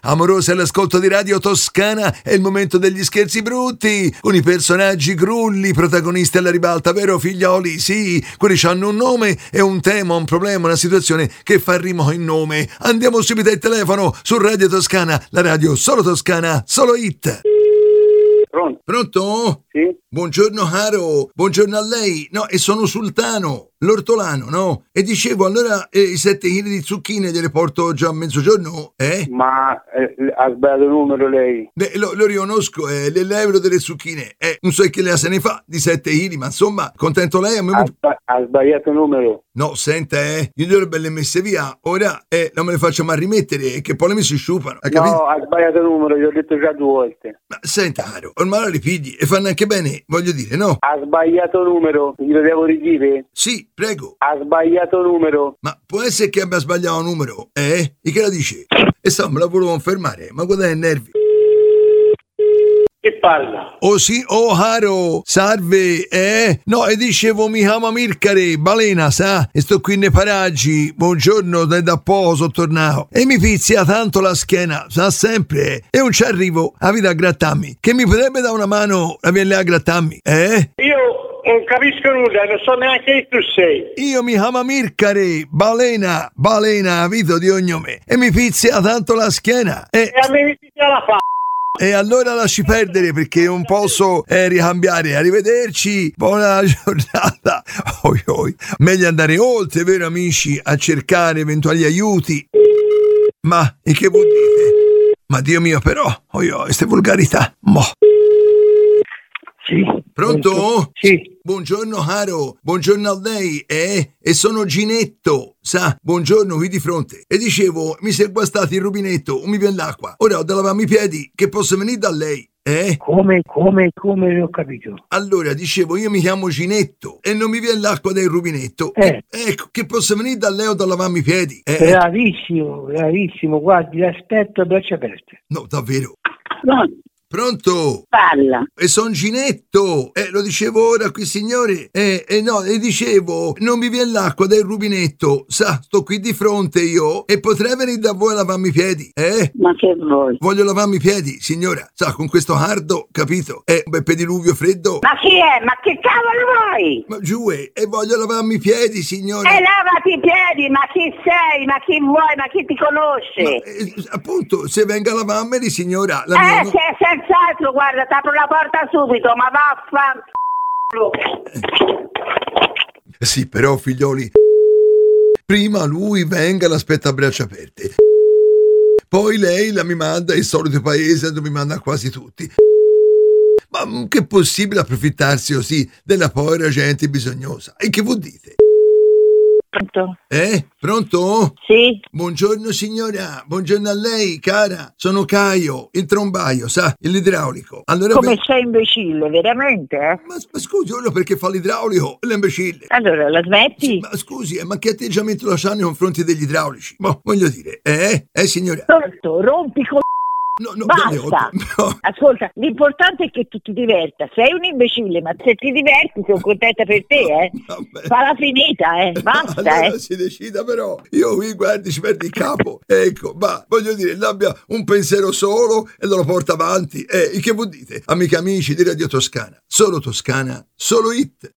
amorosi all'ascolto di Radio Toscana, è il momento degli scherzi brutti, con i personaggi grulli, protagonisti alla ribalta, vero figlioli? Sì, quelli hanno un nome e un tema, un problema, una situazione che fa rimo in nome. Andiamo subito al telefono su Radio Toscana, la radio solo toscana, solo hit. Pronto? Pronto? Sì? Buongiorno caro, buongiorno a lei. No, e sono Sultano, l'ortolano, no? E dicevo, allora i 7 kg di zucchine gliele porto già a mezzogiorno? Ma ha sbagliato il numero lei? Beh, lo riconosco, è l'euro delle zucchine. Non so che lei se ne fa di 7 kg, ma insomma, contento lei? A me Ha sbagliato il numero? No, senta, io dovrebbe le messe via. Ora, non me le faccio mai rimettere, che poi le mi si sciupano. Ha capito? No, ha sbagliato il numero, gli ho detto già 2 volte. Ma senta, caro, ormai la ripigli e fanno anche bene, voglio dire, no? Ha sbagliato il numero, glielo devo ridire? Sì, prego. Ha sbagliato il numero. Ma può essere che abbia sbagliato il numero, E che la dice? E sta, me la volevo confermare, ma guarda i nervi. Che parla? Oh sì, oh caro, salve, No, e dicevo mi chiamo Mircare, balena, sa? E sto qui nei paraggi, buongiorno, da poco sono tornato. E mi pizia tanto la schiena, sa sempre, e non ci arrivo a vita a grattarmi. Che mi potrebbe dare una mano a venire a grattarmi, Io non capisco nulla, non so neanche chi tu sei. Io mi chiamo Mircare, balena, vito di ognome. E mi pizia tanto la schiena, E a me mi pizia la fa. E allora lasci perdere perché non posso ricambiare. Arrivederci, buona giornata. Oi, oi. Meglio andare oltre, vero amici, a cercare eventuali aiuti. Ma e che vuol dire? Ma Dio mio, però, queste volgarità. Mo. Sì. Pronto? Sì. Buongiorno caro, buongiorno a lei, E sono Ginetto, sa, buongiorno qui di fronte. E dicevo, mi si è guastato il rubinetto, mi viene l'acqua. Ora ho da lavarmi i piedi, che posso venire da lei, Come non ho capito. Allora, dicevo, io mi chiamo Ginetto e non mi viene l'acqua del rubinetto. Ecco, che posso venire da lei o da lavarmi i piedi, Bravissimo, guardi, aspetto a braccia aperte. No, davvero. Pronto? Pronto? Parla. E son Ginetto, lo dicevo ora qui signore, dicevo, non mi viene l'acqua del rubinetto, sa, sto qui di fronte io, e potrei venire da voi a lavarmi i piedi, Ma che vuoi? Voglio lavarmi i piedi, signora, sa, con questo caldo, capito? Un bel pediluvio freddo. Ma chi è? Ma che cavolo vuoi? Ma giù, e voglio lavarmi i piedi, signora. E lavati i piedi, ma chi sei? Ma chi vuoi? Ma chi ti conosce? Appunto, se venga a lavarmeli, signora, Senz'altro, guarda, t'apro la porta subito, ma Sì, però, figlioli, prima lui venga, l'aspetta a braccia aperte. Poi lei mi manda il solito paese dove mi manda quasi tutti. Ma che è possibile approfittarsi così della povera gente bisognosa? E che vuol dite? Pronto? Pronto? Sì? Buongiorno signora, buongiorno a lei, cara. Sono Caio, il trombaio, sa, l'idraulico. Allora, Come sei imbecille, veramente? Ma scusi, ora perché fa l'idraulico, l'imbecille? Allora, la smetti? Sì, ma scusi, ma che atteggiamento lasciare nei confronti degli idraulici? Boh, voglio dire, signora? Pronto, rompi No, basta. no. Ascolta, l'importante è che tu ti diverta. Sei un imbecille, ma se ti diverti sono contenta per te, Vabbè. Falla finita, basta, Allora si decida però. Io qui, guardi, ci perdi il capo. Ecco, ma voglio dire, l'abbia un pensiero solo e lo porta avanti. Che vuol dite? Amiche amici di Radio Toscana. Solo Toscana, solo hit.